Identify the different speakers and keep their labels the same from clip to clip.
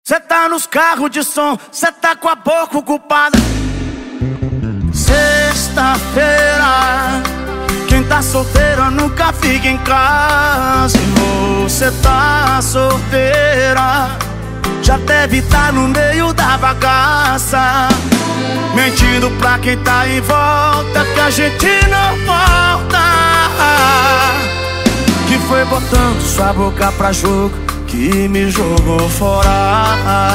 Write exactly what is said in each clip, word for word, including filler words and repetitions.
Speaker 1: Cê tá nos carros de som, cê tá com a boca ocupada. Sexta-feira, quem tá solteira nunca fica em casa. E você tá solteira, já deve tá no meio da bagaça, mentindo pra quem tá em volta que a gente não volta. Que foi botando sua boca pra jogo que me jogou fora.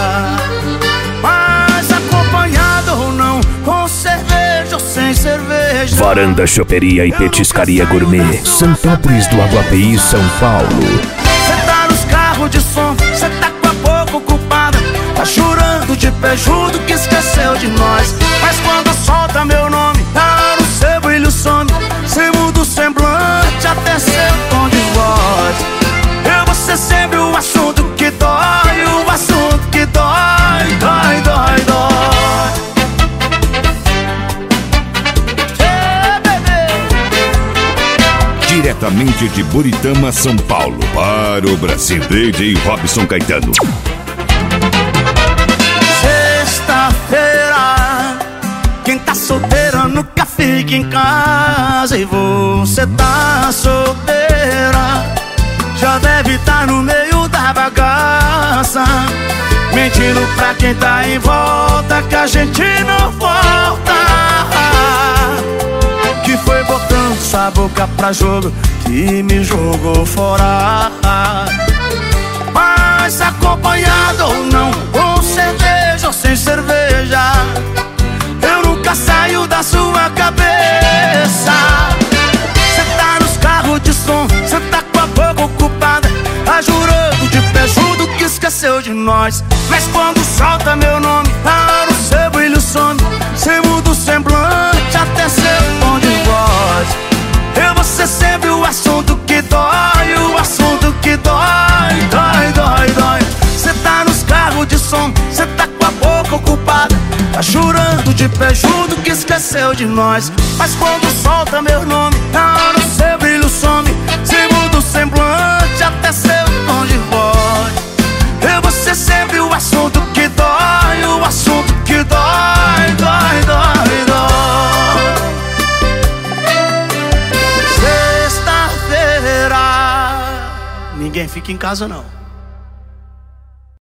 Speaker 1: Mas acompanhado ou não, com cerveja ou sem cerveja.
Speaker 2: Varanda, choperia e petiscaria gourmet, Santópolis do Aguapeí, São Paulo.
Speaker 1: Cê tá nos carros de som, cê tá com a boca ocupada, tá chorando de pé junto que esqueceu de nós. Mas quando solta meu nome, tá no seu brilho some, cê muda o semblante até seu tom de voz. Eu vou ser sempre o assunto que dói, o assunto que dói, dói, dói, dói. Hey, bebê.
Speaker 3: Diretamente de Buritama, São Paulo, para o Brasil, D J Robson Caetano.
Speaker 1: Sexta-feira, quem tá solteira nunca fica em casa. E você tá solteira, já deve tá no meio da bagaça, mentindo pra quem tá em volta que a gente não volta. Que foi botando sua boca pra jogo que me jogou fora. Mas acompanhado ou não, com cerveja ou sem cerveja, eu nunca saio da sua cabeça. Cê tá nos carros de som, cê tá com a boca ocupada, tá jurando de pé junto que esqueceu de nós. Mas quando solta meu nome, tá no seu brilho some, cê muda o semblante até seu tom de voz. Eu vou ser sempre o assunto que dói, o assunto que dói, dói, dói, dói. Cê tá nos carros de som, cê tá com a boca ocupada, tá chorando de pé junto que esqueceu de nós. Mas quando solta meu nome, tá no seu brilho some, cê muda o semblante até seu tom de voz. Eu vou ser sempre o assunto que dói, o assunto que dói, dói, dói, dói. Sexta-feira, ninguém fica em casa não.